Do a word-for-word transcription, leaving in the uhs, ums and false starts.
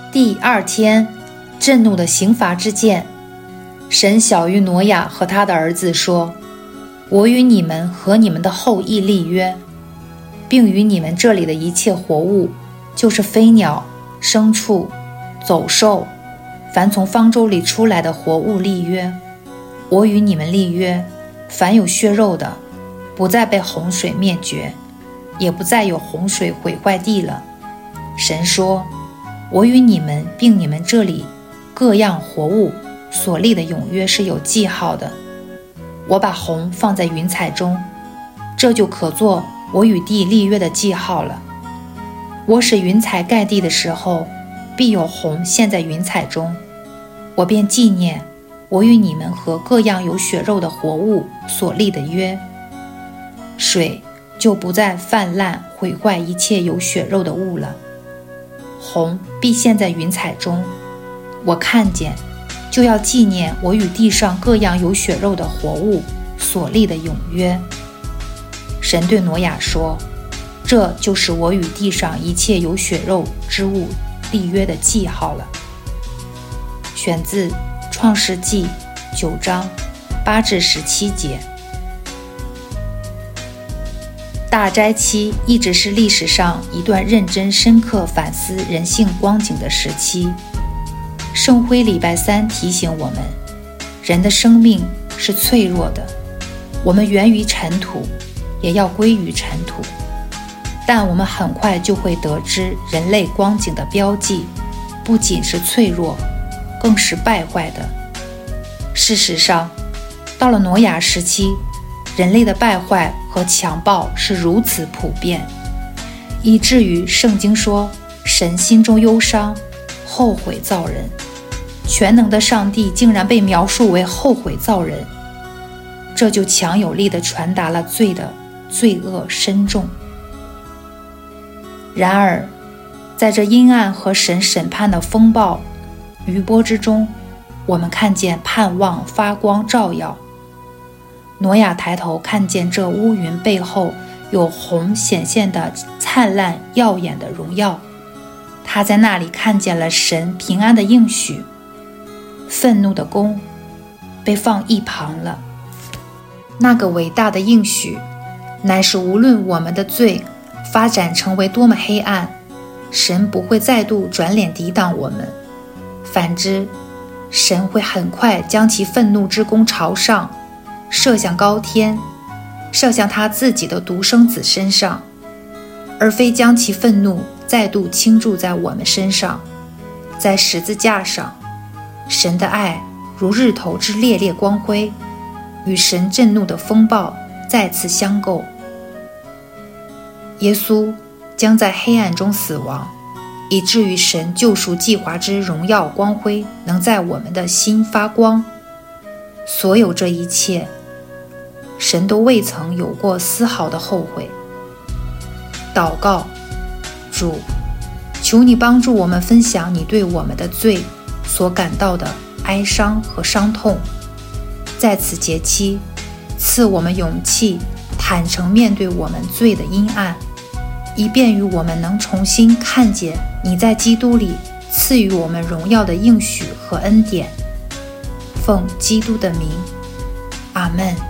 第二天，震怒的刑罚之剑。神晓谕挪亚和他的儿子说，我与你们和你们的后裔立约，并与你们这里的一切活物，就是飞鸟、牲畜、走兽，凡从方舟里出来的活物立约。我与你们立约，凡有血肉的，不再被洪水灭绝，也不再有洪水毁坏地了。神说，我与你们并你们这里各样活物所立的永约是有记号的。我把虹放在云彩中，这就可做我与地立约的记号了。我使云彩盖地的时候，必有虹现在云彩中，我便纪念我与你们和各样有血肉的活物所立的约。水就不再泛滥毁坏一切有血肉的物了。虹必现在云彩中，我看见，就要纪念我与地上各样有血肉的活物所立的永约。神对挪亚说，这就是我与地上一切有血肉之物立约的记号了。选自创世纪九章八至十七节。大斋期一直是历史上一段认真深刻反思人性光景的时期。圣灰礼拜三提醒我们，人的生命是脆弱的，我们源于尘土，也要归于尘土。但我们很快就会得知人类光景的标记，不仅是脆弱，更是败坏的。事实上，到了挪亚时期，人类的败坏和强暴是如此普遍，以至于圣经说，神心中忧伤，后悔造人。全能的上帝竟然被描述为后悔造人，这就强有力地传达了罪的罪恶深重。然而，在这阴暗和神审判的风暴余波之中，我们看见盼望发光照耀。挪亚抬头看见这乌云背后有虹显现的灿烂耀眼的荣耀，他在那里看见了神平安的应许。愤怒的弓被放一旁了。那个伟大的应许，乃是无论我们的罪发展成为多么黑暗，神不会再度转脸抵挡我们，反之，神会很快将其愤怒之弓朝上，射向高天，射向他自己的独生子身上，而非将其愤怒再度倾注在我们身上。在十字架上，神的爱如日头之烈烈光辉，与神震怒的风暴再次相构。耶稣将在黑暗中死亡，以至于神救赎计划之荣耀光辉能在我们的心发光。所有这一切，神都未曾有过丝毫的后悔。祷告，主，求你帮助我们分享你对我们的罪所感到的哀伤和伤痛，在此节期赐我们勇气，坦诚面对我们罪的阴暗，以便于我们能重新看见你在基督里赐予我们荣耀的应许和恩典。奉基督的名，阿们。